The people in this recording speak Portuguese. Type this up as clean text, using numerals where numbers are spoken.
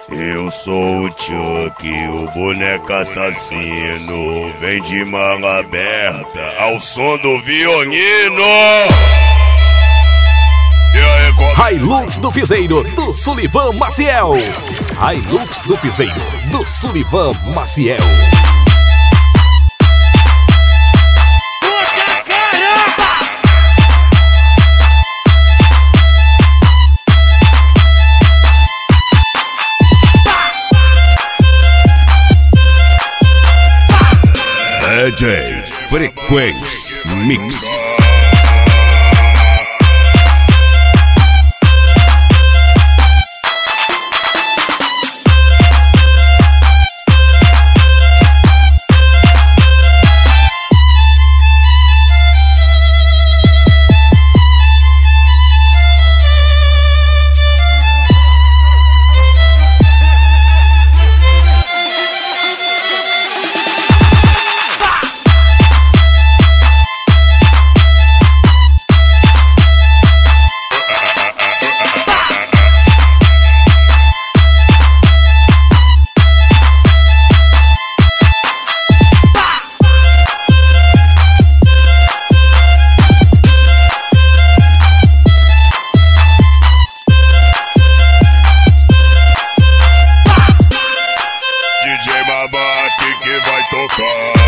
Eu sou o Chuck, o boneco assassino. Vem de manga aberta ao som do violino. Hilux do Piseiro, do Sullivan Maciel. Hilux do Piseiro, do Sullivan Maciel. DJ Frequência Mix. DJ Babate que vai tocar.